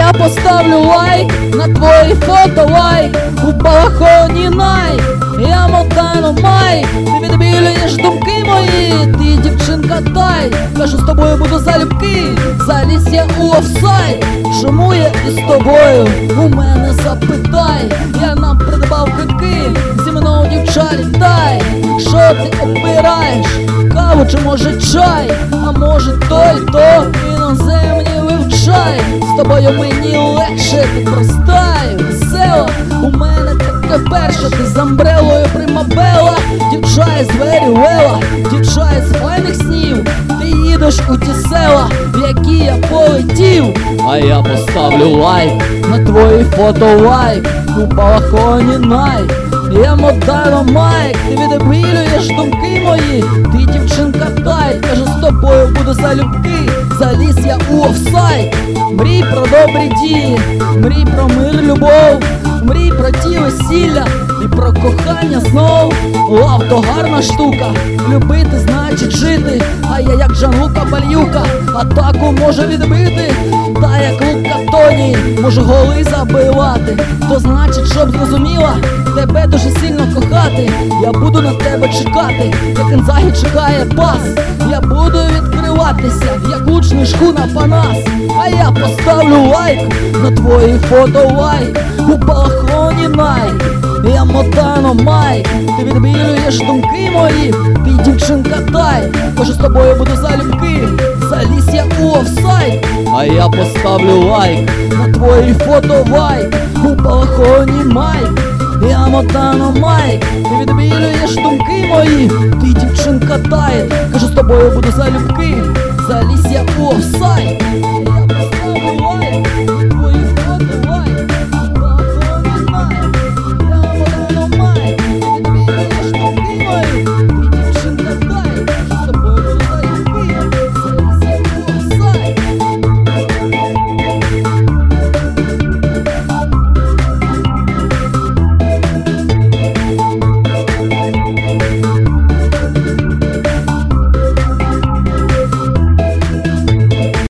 я поставлю лайк на твої фото, лайк у балахоні Nike. Я мотану майк, ти відбілюєш думки мої. Ти дівчинка тай, кажу, з тобою буду залюбки. Заліз я у офсайд, чому я із тобою? У мене запитай, я нам придбав квитки. Зі мною дівча літай. Що ти обираєш? Каву чи може чай? А може то іноземні вивчай. З тобою мені легше, ти проста і весела. У мене таке перше, ти з амбрелою примабела. Дівча із Верюела, дівча із файних снів. Ти їдеш у ті села, в які я полетів. А я поставлю лайк на твої фото, лайк у балахоні Nike. Я мотаю майк, ти відбілюєш думки мої. Ти дівчинка тай, кажу, з тобою буду залюбки. Заліз я у офсайд. Мрій про добрі дії, мрій про мир, любов, мрій про ті весілля і про кохання знов. Лав то гарна штука, любити значить жити. А я як Джанлука Бальюка, атаку може відбити. Та як Лука Тоні, можу голи забивати. То значить, щоб зрозуміла, тебе дуже сильно кохати. Я буду на тебе чекати, як Інзагі чекає пас. Я буду відкриватися, як лучний шхуна Панас. А я поставлю лайк на твої фото, лайк у балахоні Nike. Я мотано майк, ти відбілюєш думки мої. Ти дівчинка тай, кажу, з тобою буду залюбки. Заліз я у офсайд. А я поставлю лайк на твої фото, лайк у балахоні Nike. Я мотано майк, ти відбілюєш думки мої. Ти дівчинка тай, кажу, з тобою буду залюбки. Заліз я у офсайд.